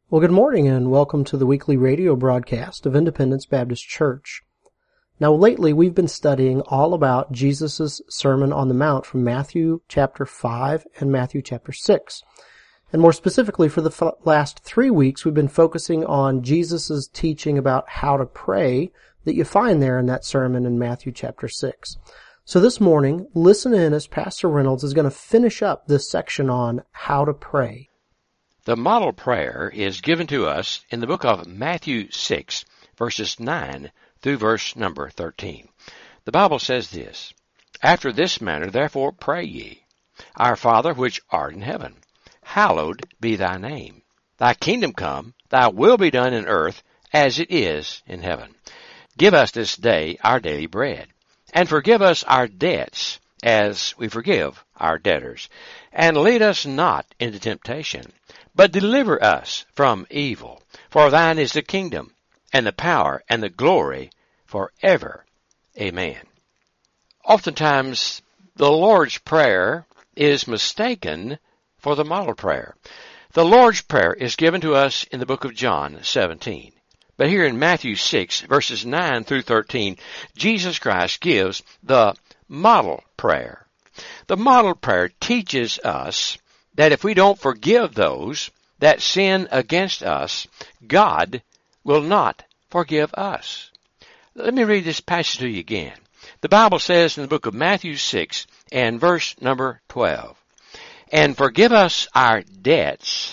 Well, good morning and welcome to the weekly radio broadcast of Independence Baptist Church. Now, lately we've been studying all about Jesus' Sermon on the Mount from Matthew chapter 5 and Matthew chapter 6. And more specifically, for the last 3 weeks, we've been focusing on Jesus' teaching about how to pray that you find there in that sermon in Matthew chapter 6. So this morning, listen in as Pastor Reynolds is going to finish up this section on how to pray. The model prayer is given to us in the book of Matthew 6, verses 9 through verse number 13. The Bible says this, "After this manner therefore pray ye, Our Father which art in heaven, hallowed be thy name. Thy kingdom come, thy will be done in earth as it is in heaven. Give us this day our daily bread, and forgive us our debts as we forgive our debtors. And lead us not into temptation, but deliver us from evil. For thine is the kingdom, and the power, and the glory, forever. Amen." Oftentimes, the Lord's Prayer is mistaken for the model prayer. The Lord's Prayer is given to us in the book of John 17. But here in Matthew 6, verses 9 through 13, Jesus Christ gives the model prayer. The model prayer teaches us that if we don't forgive those that sin against us, God will not forgive us. Let me read this passage to you again. The Bible says in the book of Matthew 6 and verse number 12, "And forgive us our debts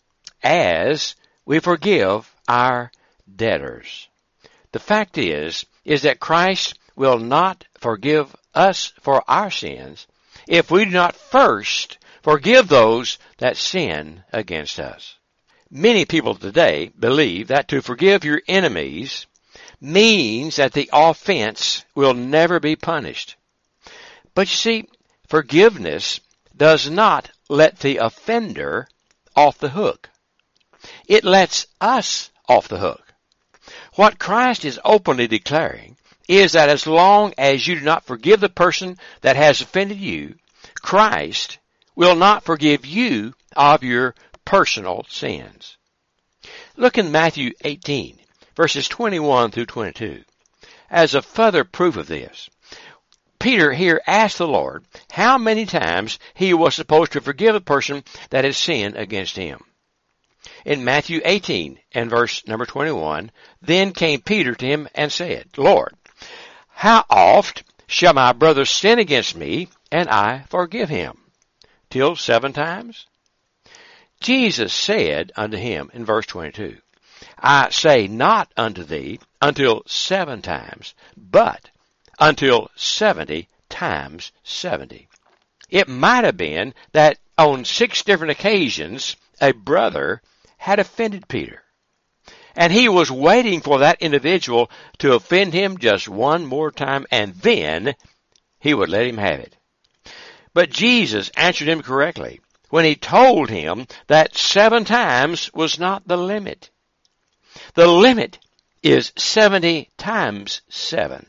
as we forgive our debtors." The fact is that Christ will not forgive us for our sins if we do not first forgive those that sin against us. Many people today believe that to forgive your enemies means that the offense will never be punished. But you see, forgiveness does not let the offender off the hook. It lets us off the hook. What Christ is openly declaring is that as long as you do not forgive the person that has offended you, Christ will not forgive you of your personal sins. Look in Matthew 18, verses 21 through 22. As a further proof of this, Peter here asked the Lord how many times he was supposed to forgive a person that has sinned against him. In Matthew 18 and verse number 21, "Then came Peter to him and said, Lord, how oft shall my brother sin against me, and I forgive him? Till 7 times? Jesus said unto him in verse 22, I say not unto thee until 7 times, but until 70 times 70. It might have been that on 6 different occasions a brother had offended Peter, and he was waiting for that individual to offend him just one more time, and then he would let him have it. But Jesus answered him correctly when he told him that 7 times was not the limit. The limit is 70 times 7.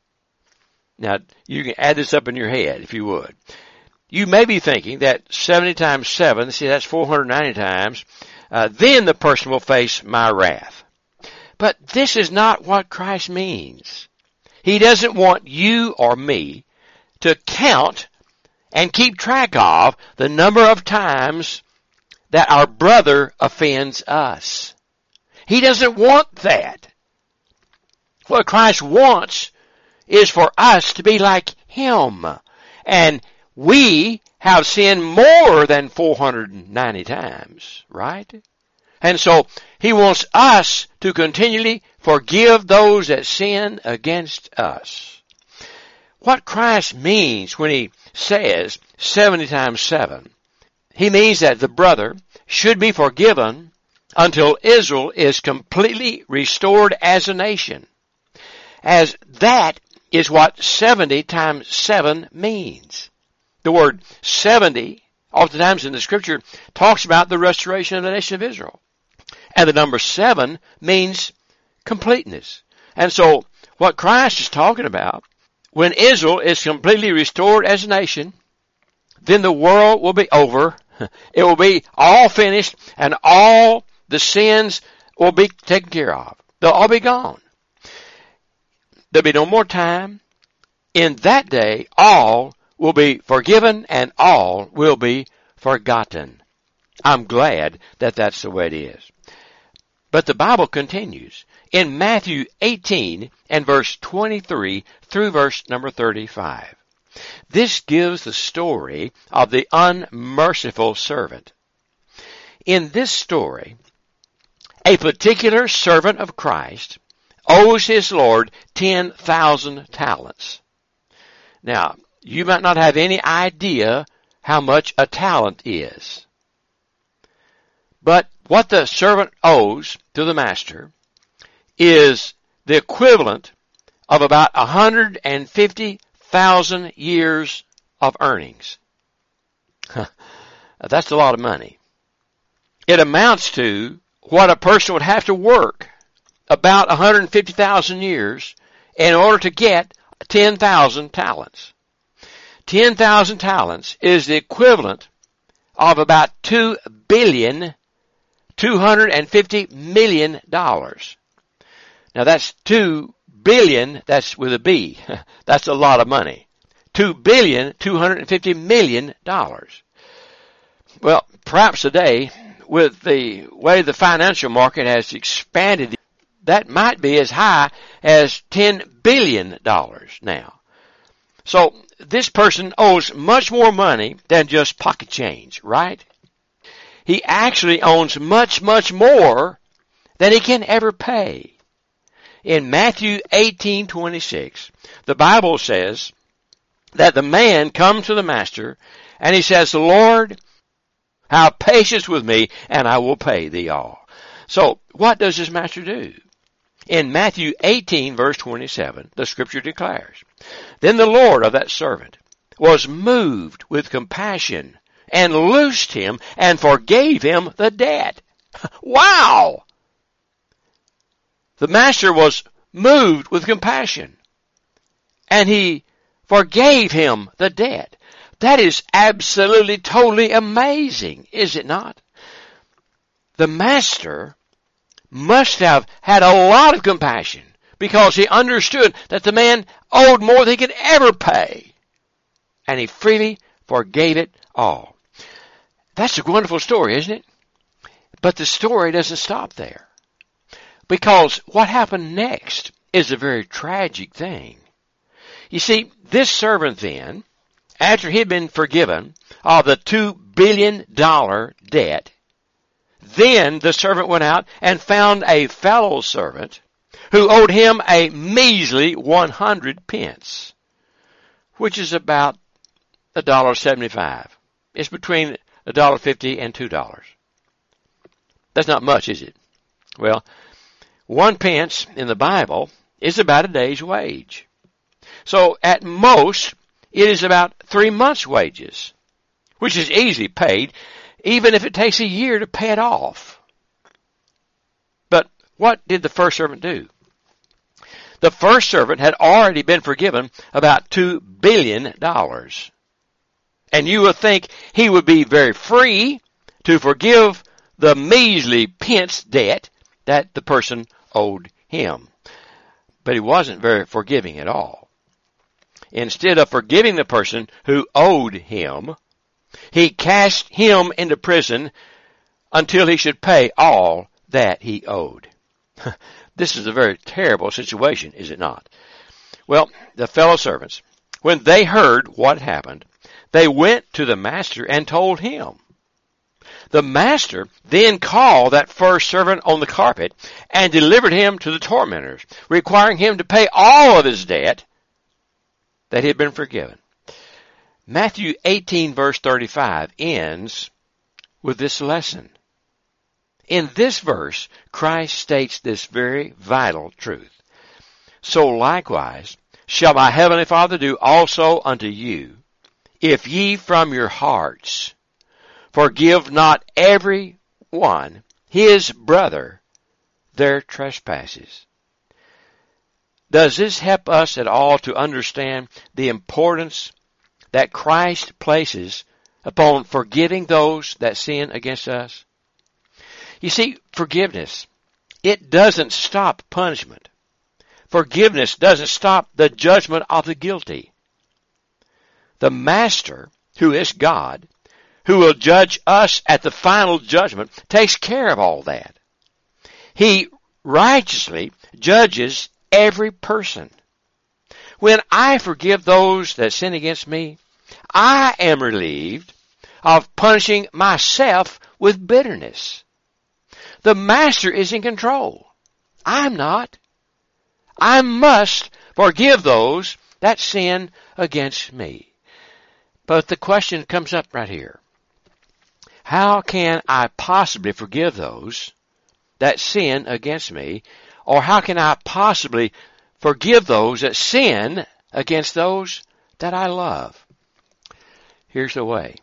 Now, you can add this up in your head if you would. You may be thinking that 70 times 7, see, that's 490 times, then the person will face my wrath. But this is not what Christ means. He doesn't want you or me to count and keep track of the number of times that our brother offends us. He doesn't want that. What Christ wants is for us to be like Him. And we have sinned more than 490 times, right? And so He wants us to continually forgive those that sin against us. What Christ means when He says 70 times 7, He means that the brother should be forgiven until Israel is completely restored as a nation. As that is what 70 times 7 means. The word 70, oftentimes in the Scripture, talks about the restoration of the nation of Israel. And the number 7 means completeness. And so, what Christ is talking about, when Israel is completely restored as a nation, then the world will be over. It will be all finished, and all The sins will be taken care of. They'll all be gone. There'll be no more time. In that day, all will be forgiven and all will be forgotten. I'm glad that that's the way it is. But the Bible continues in Matthew 18 and verse 23 through verse number 35. This gives the story of the unmerciful servant. In this story, a particular servant of Christ owes his Lord 10,000 talents. Now, you might not have any idea how much a talent is. But what the servant owes to the master is the equivalent of about 150,000 years of earnings. That's a lot of money. It amounts to what a person would have to work about 150,000 years in order to get 10,000 talents. 10,000 talents is the equivalent of about $2,250,000,000. Now that's 2 billion, that's with a B. That's a lot of money. $2,250,000,000. Well, perhaps today, with the way the financial market has expanded, that might be as high as $10 billion now. So this person owes much more money than just pocket change, right? He actually owns much, much more than he can ever pay. In Matthew 18:26, the Bible says that the man comes to the master and he says, Lord, have patience with me and I will pay thee all. So what does this master do? In Matthew 18 verse 27, the scripture declares, Then the Lord of that servant was moved with compassion and loosed him and forgave him the debt. Wow! The master was moved with compassion and he forgave him the debt. That is absolutely, totally amazing, is it not? The master must have had a lot of compassion because he understood that the man owed more than he could ever pay. And he freely forgave it all. That's a wonderful story, isn't it? But the story doesn't stop there. Because what happened next is a very tragic thing. You see, this servant then, after he had been forgiven of the $2 billion debt, then the servant went out and found a fellow servant who owed him a measly 100 pence, which is about $1.75. It's between $1.50 and $2. That's not much, is it? Well, 1 pence in the Bible is about a day's wage. So at most, it is about 3 months' wages, which is easily paid, even if it takes a year to pay it off. But what did the first servant do? The first servant had already been forgiven about $2 billion. And you would think he would be very free to forgive the measly pence debt that the person owed him. But he wasn't very forgiving at all. Instead of forgiving the person who owed him, he cast him into prison until he should pay all that he owed. This is a very terrible situation, is it not? Well, the fellow servants, when they heard what happened, they went to the master and told him. The master then called that first servant on the carpet and delivered him to the tormentors, requiring him to pay all of his debt that he had been forgiven. Matthew 18 verse 35 ends with this lesson. In this verse, Christ states this very vital truth. So likewise shall my heavenly Father do also unto you, if ye from your hearts forgive not every one his brother their trespasses. Does this help us at all to understand the importance that Christ places upon forgiving those that sin against us? You see, forgiveness, it doesn't stop punishment. Forgiveness doesn't stop the judgment of the guilty. The Master, who is God, who will judge us at the final judgment, takes care of all that. He righteously judges every person. When I forgive those that sin against me, I am relieved of punishing myself with bitterness. The Master is in control. I'm not. I must forgive those that sin against me. But the question comes up right here. How can I possibly forgive those that sin against me? Or how can I possibly forgive those that sin against those that I love? Here's the way.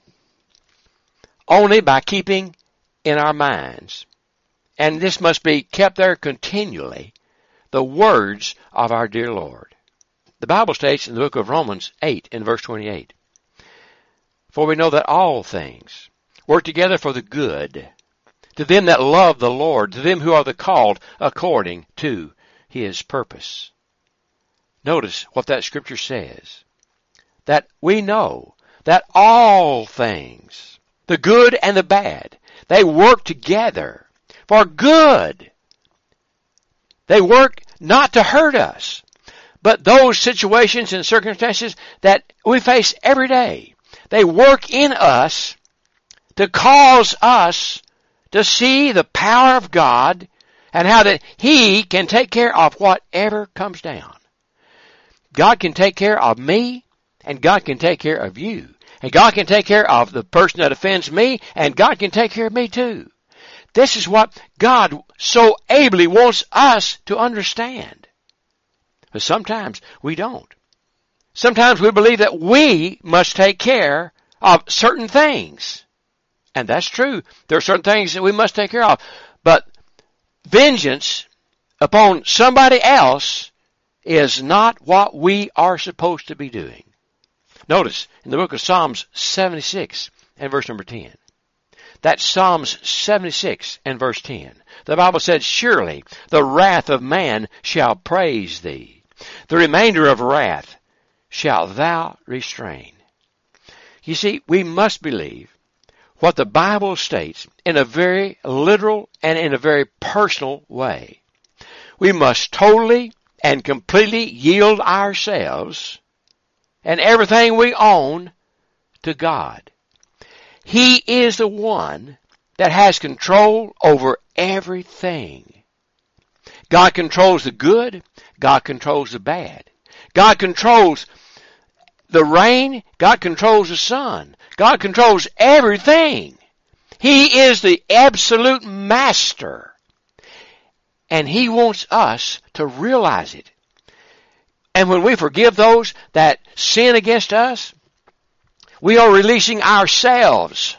Only by keeping in our minds, and this must be kept there continually, the words of our dear Lord. The Bible states in the book of Romans 8 in verse 28, "For we know that all things work together for the good, to them that love the Lord, to them who are the called according to His purpose." Notice what that scripture says. That we know that all things, the good and the bad, they work together for good. They work not to hurt us, but those situations and circumstances that we face every day, they work in us to cause us to see the power of God and how that He can take care of whatever comes down. God can take care of me, and God can take care of you. And God can take care of the person that offends me, and God can take care of me too. This is what God so ably wants us to understand. But sometimes we don't. Sometimes we believe that we must take care of certain things. And that's true. There are certain things that we must take care of. But vengeance upon somebody else is not what we are supposed to be doing. Notice in the book of Psalms 76 and verse number 10. That's Psalms 76 and verse 10. The Bible said, "Surely the wrath of man shall praise thee. The remainder of wrath shalt thou restrain." You see, we must believe what the Bible states in a very literal and in a very personal way. We must totally and completely yield ourselves and everything we own to God. He is the one that has control over everything. God controls the good. God controls the bad. God controls the rain. God controls the sun. God controls everything. He is the absolute master. And He wants us to realize it. And when we forgive those that sin against us, we are releasing ourselves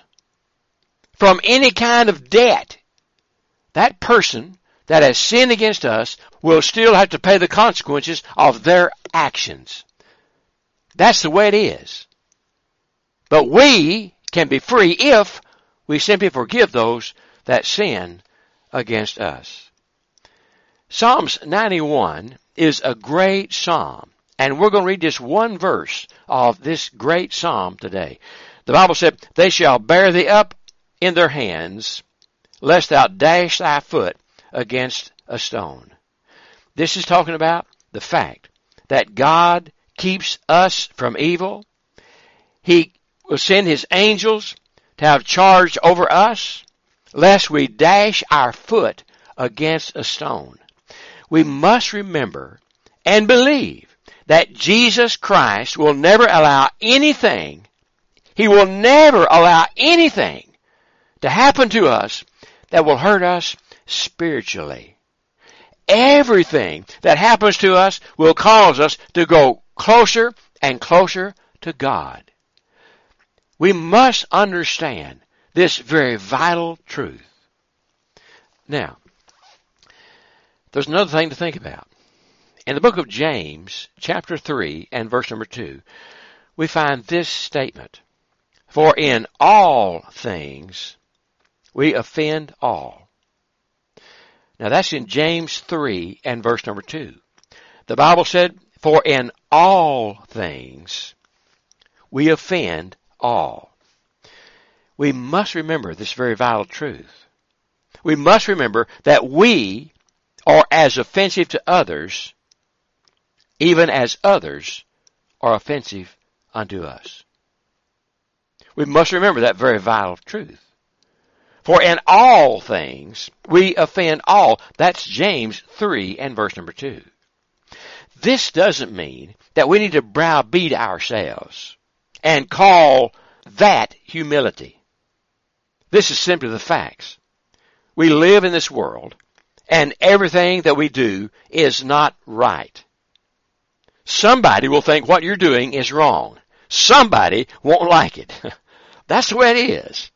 from any kind of debt. That person that has sinned against us will still have to pay the consequences of their actions. That's the way it is. But we can be free if we simply forgive those that sin against us. Psalms 91 is a great psalm. And we're going to read just one verse of this great psalm today. The Bible said, "They shall bear thee up in their hands, lest thou dash thy foot against a stone." This is talking about the fact that God keeps us from evil. He will send His angels to have charge over us, lest we dash our foot against a stone. We must remember and believe that Jesus Christ will never allow anything, He will never allow anything to happen to us that will hurt us spiritually. Everything that happens to us will cause us to go closer and closer to God. We must understand this very vital truth. Now, there's another thing to think about. In the book of James, chapter 3 and verse number 2, we find this statement. "For in all things we offend all." Now that's in James 3 and verse number 2. The Bible said, for in all things we offend all. We must remember this very vital truth. We must remember that we are as offensive to others, even as others are offensive unto us. We must remember that very vital truth. For in all things we offend all. That's James 3 and verse number 2. This doesn't mean that we need to browbeat ourselves and call that humility. This is simply the facts. We live in this world, and everything that we do is not right. Somebody will think what you're doing is wrong. Somebody won't like it. That's the way it is.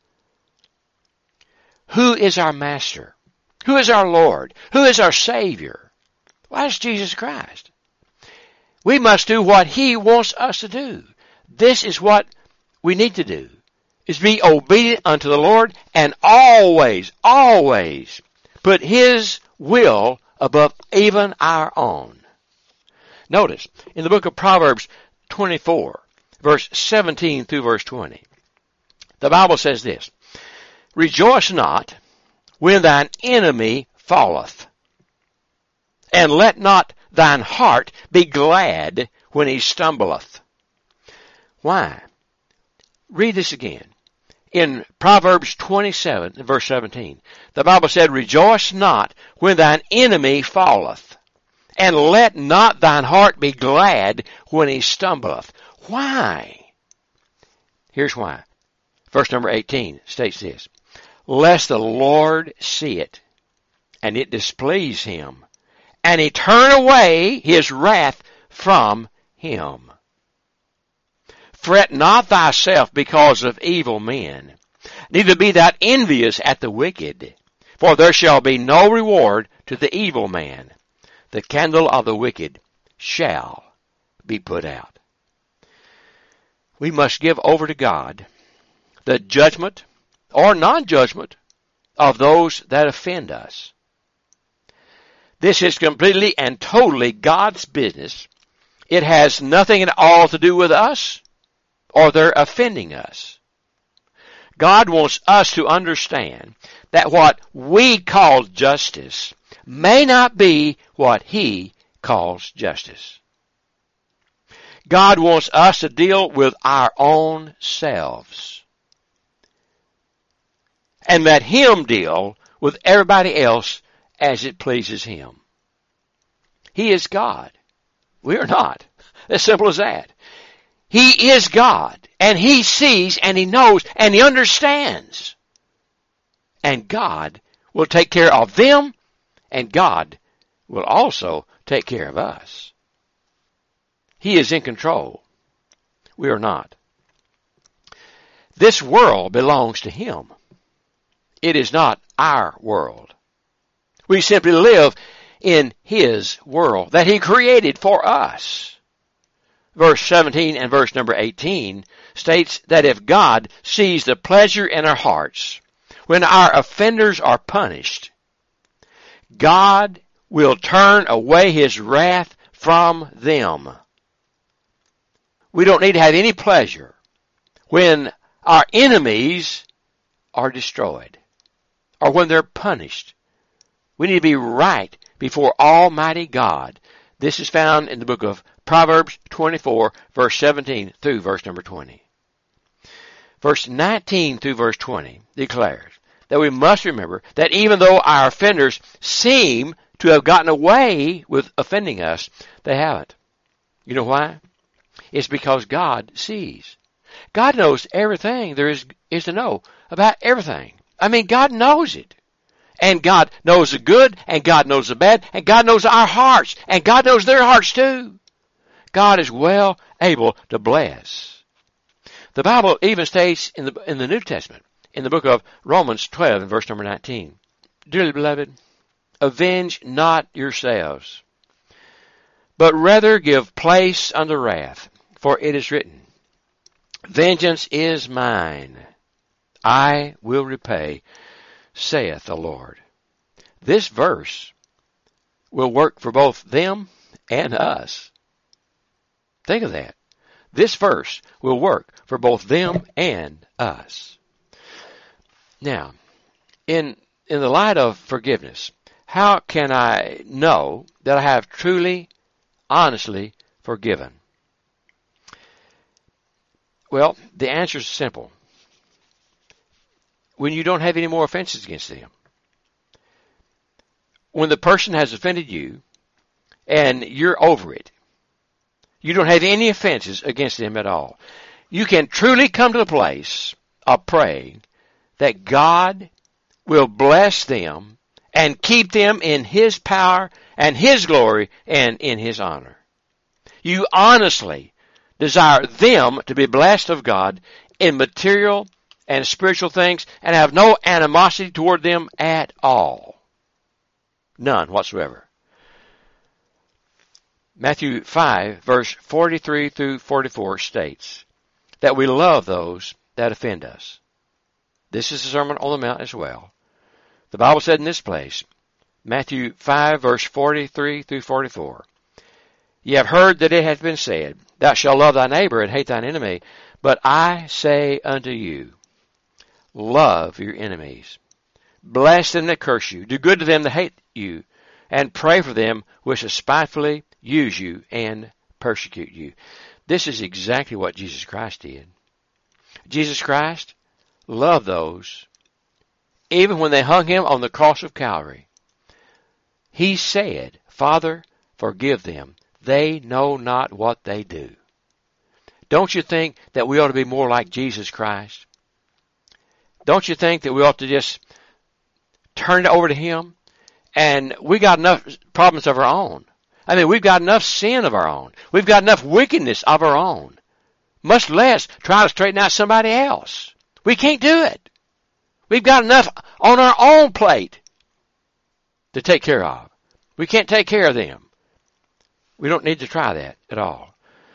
Who is our Master? Who is our Lord? Who is our Savior? Why is Jesus Christ? We must do what He wants us to do. This is what we need to do, is be obedient unto the Lord and always, always put His will above even our own. Notice, in the book of Proverbs 24, verse 17 through verse 20, the Bible says this, rejoice not when thine enemy falleth, and let not thine heart be glad when he stumbleth. Why? Read this again. In Proverbs 27, verse 17, the Bible said, rejoice not when thine enemy falleth, and let not thine heart be glad when he stumbleth. Why? Here's why. Verse number 18 states this, lest the Lord see it, and it displease him, and he turn away his wrath from him. Fret not thyself because of evil men, neither be thou envious at the wicked, for there shall be no reward to the evil man. The candle of the wicked shall be put out. We must give over to God the judgment or non-judgment of those that offend us. This is completely and totally God's business. It has nothing at all to do with us or their offending us. God wants us to understand that what we call justice may not be what He calls justice. God wants us to deal with our own selves and let Him deal with everybody else as it pleases Him. He is God. We are not. As simple as that. He is God, and He sees, and He knows, and He understands. And God will take care of them, and God will also take care of us. He is in control. We are not. This world belongs to Him. It is not our world. We simply live in His world that He created for us. Verse 17 and verse number 18 states that if God sees the pleasure in our hearts when our offenders are punished, God will turn away His wrath from them. We don't need to have any pleasure when our enemies are destroyed or when they're punished. We need to be right before Almighty God. This is found in the book of Proverbs 24, verse 17 through verse number 20. Verse 19 through verse 20 declares that we must remember that even though our offenders seem to have gotten away with offending us, they haven't. You know why? It's because God sees. God knows everything there is to know about everything. I mean, God knows it. And God knows the good, and God knows the bad, and God knows our hearts, and God knows their hearts too. God is well able to bless. The Bible even states in the New Testament, in the book of Romans 12, and verse number 19, dearly beloved, avenge not yourselves, but rather give place unto wrath, for it is written, vengeance is mine, I will repay, saith the Lord. this verse will work for both them and us. Think of that. This verse will work for both them and us. Now, in the light of forgiveness, how can I know that I have truly, honestly forgiven? Well, the answer is simple. When you don't have any more offenses against them. When the person has offended you and you're over it, you don't have any offenses against them at all, you can truly come to the place of praying that God will bless them and keep them in His power and His glory and in His honor. You honestly desire them to be blessed of God in material and spiritual things and have no animosity toward them at all. None whatsoever. Matthew 5, verse 43 through 44 states that we love those that offend us. This is the Sermon on the Mount as well. The Bible said in this place, Matthew 5, verse 43 through 44, "Ye have heard that it hath been said, Thou shalt love thy neighbor and hate thine enemy. But I say unto you, love your enemies. Bless them that curse you. Do good to them that hate you. And pray for them which despitefully use you and persecute you." This is exactly what Jesus Christ did. Jesus Christ loved those, even when they hung Him on the cross of Calvary. He said, "Father, forgive them. They know not what they do." Don't you think that we ought to be more like Jesus Christ? Don't you think that we ought to just turn it over to Him? And we got enough problems of our own. I mean, we've got enough sin of our own. We've got enough wickedness of our own. Much less try to straighten out somebody else. We can't do it. We've got enough on our own plate to take care of. We can't take care of them. We don't need to try that at all.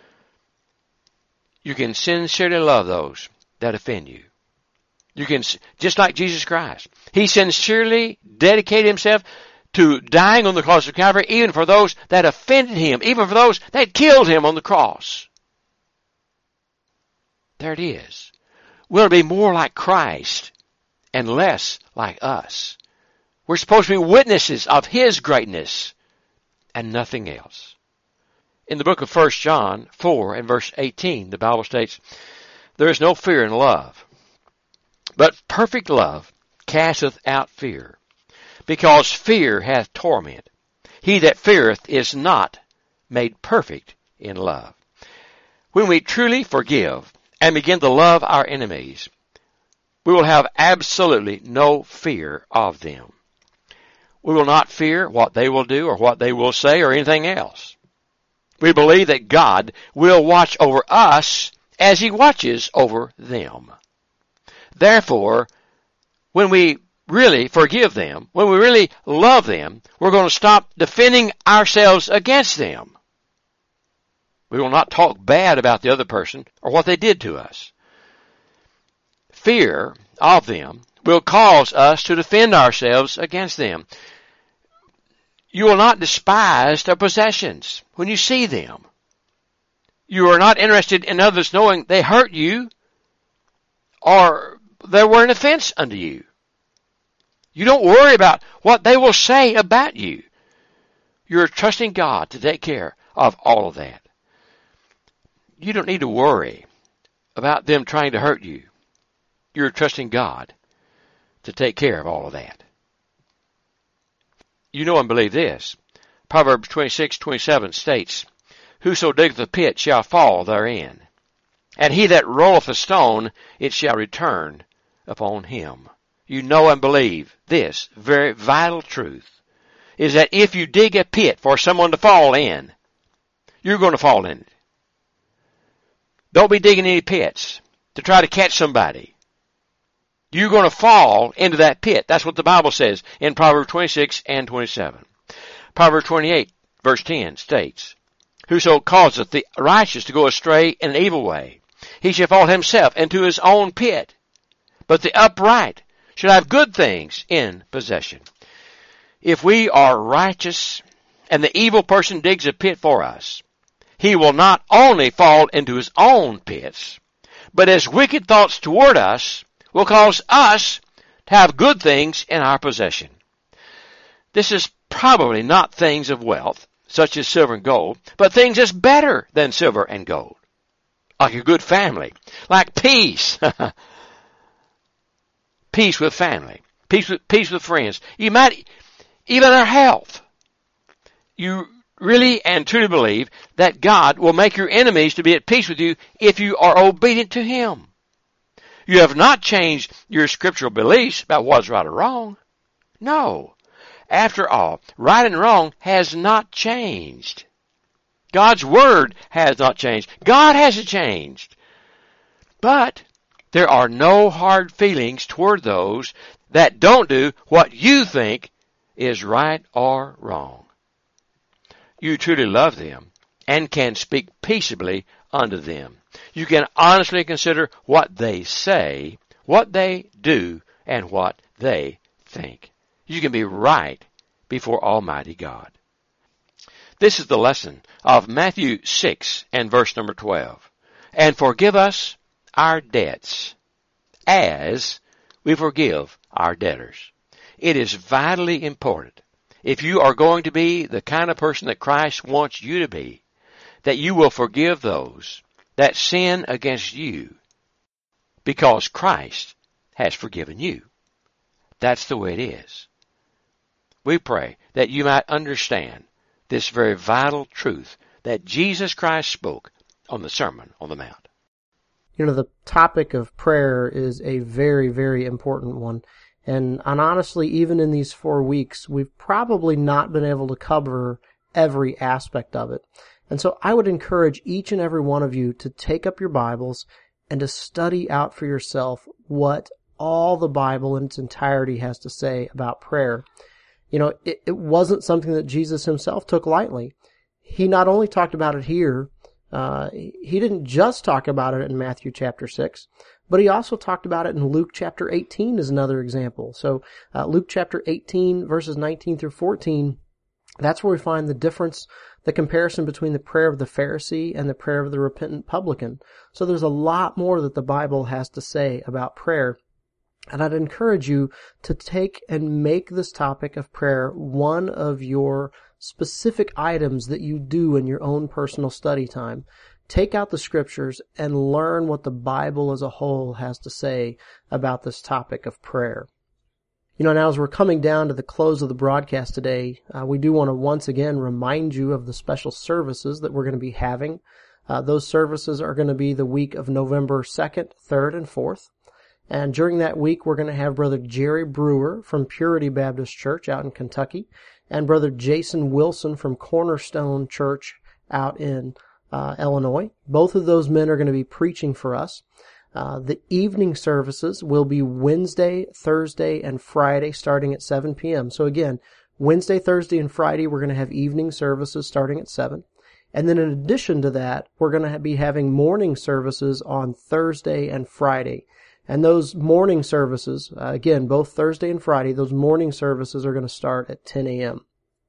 You can sincerely love those that offend you. You can, just like Jesus Christ. He sincerely dedicated Himself to dying on the cross of Calvary, even for those that offended Him, even for those that killed Him on the cross. There it is. We'll be more like Christ and less like us. We're supposed to be witnesses of His greatness and nothing else. In the book of 1 John 4 and verse 18, the Bible states, "There is no fear in love, but perfect love casteth out fear, because fear hath torment. He that feareth is not made perfect in love." When we truly forgive and begin to love our enemies, we will have absolutely no fear of them. We will not fear what they will do or what they will say or anything else. We believe that God will watch over us as He watches over them. Therefore, when we really forgive them, when we really love them, we're going to stop defending ourselves against them. We will not talk bad about the other person or what they did to us. Fear of them will cause us to defend ourselves against them. You will not despise their possessions when you see them. You are not interested in others knowing they hurt you or they were an offense unto you. You don't worry about what they will say about you. You're trusting God to take care of all of that. You don't need to worry about them trying to hurt you. You're trusting God to take care of all of that. You know and believe this. Proverbs 26:27 states, "Whoso diggeth a pit shall fall therein, and he that rolleth a stone, it shall return upon him." You know and believe this very vital truth, is that if you dig a pit for someone to fall in, you're going to fall in it. Don't be digging any pits to try to catch somebody. You're going to fall into that pit. That's what the Bible says in Proverbs 26 and 27. Proverbs 28, verse 10 states, "Whoso causeth the righteous to go astray in an evil way, he shall fall himself into his own pit. But the upright shall have good things in possession." if we are righteous and the evil person digs a pit for us, he will not only fall into his own pits, but his wicked thoughts toward us will cause us to have good things in our possession. This is probably not things of wealth, such as silver and gold, but things that's better than silver and gold. Like a good family, like peace. Peace with family, peace with friends. You might, even our health. You really and truly believe that God will make your enemies to be at peace with you if you are obedient to Him. You have not changed your scriptural beliefs about what's right or wrong. No. After all, right and wrong has not changed. God's Word has not changed. God hasn't changed. But there are no hard feelings toward those that don't do what you think is right or wrong. You truly love them and can speak peaceably unto them. You can honestly consider what they say, what they do, and what they think. You can be right before Almighty God. This is the lesson of Matthew 6 and verse number 12. And forgive us our debts as we forgive our debtors. It is vitally important, if you are going to be the kind of person that Christ wants you to be, that you will forgive those that sin against you because Christ has forgiven you. That's the way it is. We pray that you might understand this very vital truth that Jesus Christ spoke on the Sermon on the Mount. You know, the topic of prayer is a very, very important one. And honestly, even in these 4 weeks, we've probably not been able to cover every aspect of it. And so I would encourage each and every one of you to take up your Bibles and to study out for yourself what all the Bible in its entirety has to say about prayer. You know, it wasn't something that Jesus himself took lightly. He not only talked about it here, he didn't just talk about it in Matthew chapter 6, but he also talked about it in Luke chapter 18 as another example. So Luke chapter 18 verses 19 through 14, that's where we find the difference, the comparison between the prayer of the Pharisee and the prayer of the repentant publican. So there's a lot more that the Bible has to say about prayer. And I'd encourage you to take and make this topic of prayer one of your specific items that you do in your own personal study time. Take out the scriptures and learn what the Bible as a whole has to say about this topic of prayer. You know, now as we're coming down to the close of the broadcast today, we do want to once again remind you of the special services that we're going to be having. Those services are going to be the week of November 2nd, 3rd, and 4th. And during that week, we're going to have Brother Jerry Brewer from Purity Baptist Church out in Kentucky and Brother Jason Wilson from Cornerstone Church out in Illinois. Both of those men are going to be preaching for us. The evening services will be Wednesday, Thursday, and Friday starting at 7 p.m. So again, Wednesday, Thursday, and Friday, we're going to have evening services starting at 7. And then in addition to that, we're going to be having morning services on Thursday and Friday. And those morning services, again, both Thursday and Friday, those morning services are going to start at 10 a.m.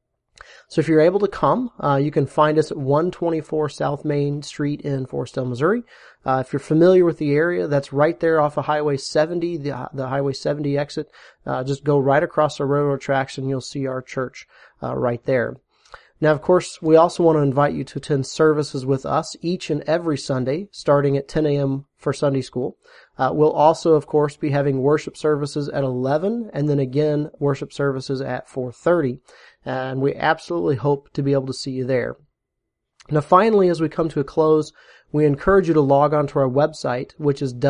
So if you're able to come, you can find us at 124 South Main Street in Forestdale, Missouri. If you're familiar with the area, that's right there off of Highway 70, the Highway 70 exit. Just go right across the railroad tracks and you'll see our church right there. Now, of course, we also want to invite you to attend services with us each and every Sunday, starting at 10 a.m. for Sunday school. We'll also, of course, be having worship services at 11, and then again, worship services at 4:30. And we absolutely hope to be able to see you there. Now, finally, as we come to a close, we encourage you to log on to our website, which is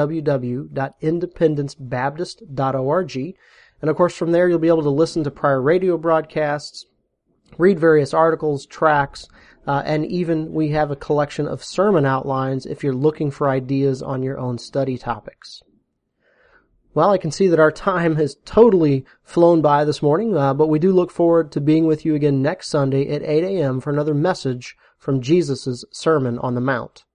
www.independencebaptist.org. And, of course, from there, you'll be able to listen to prior radio broadcasts, read various articles, tracts, and even we have a collection of sermon outlines if you're looking for ideas on your own study topics. Well, I can see that our time has totally flown by this morning, but we do look forward to being with you again next Sunday at 8 a.m. for another message from Jesus' Sermon on the Mount.